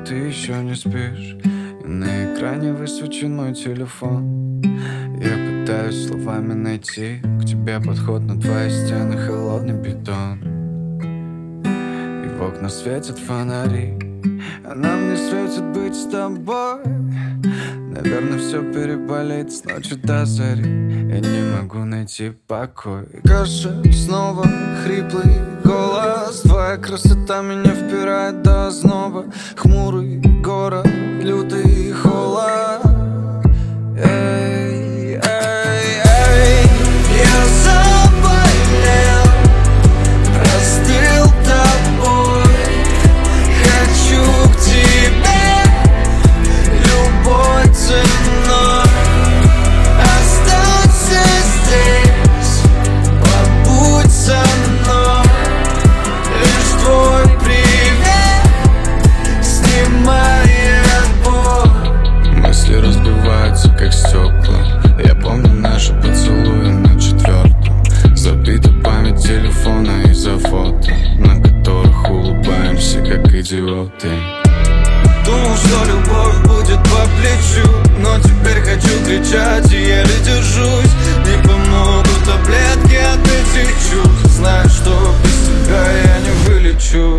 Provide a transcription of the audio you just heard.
ты еще не спишь, и на экране высвечен мой телефон. Я пытаюсь словами найти к тебе подход, но твои стены холодный бетон. И в окна светят фонари, а нам не светит быть с тобой. Наверное, все переболит с ночи до зари. Я не могу найти покой. Кажется, снова хриплый голос. Твоя красота меня впирает до озноба. Хмурый город, лютый холод. Эй, эй, эй. Я заболел, простыл тобой. Хочу к тебе любой ценой. Останься здесь, побудь со мной. Лишь твой привет снимает боль. Мысли разбиваются, как стекла. Я помню наши поцелуи на четвертом. Забита память телефона из-за фото, на которых улыбаемся, как идиоты. Думал, что любовь будет по плечу, но теперь хочу кричать и еле держусь. Не помогут таблетки от этих чувств. Знаю, что без тебя я не вылечу.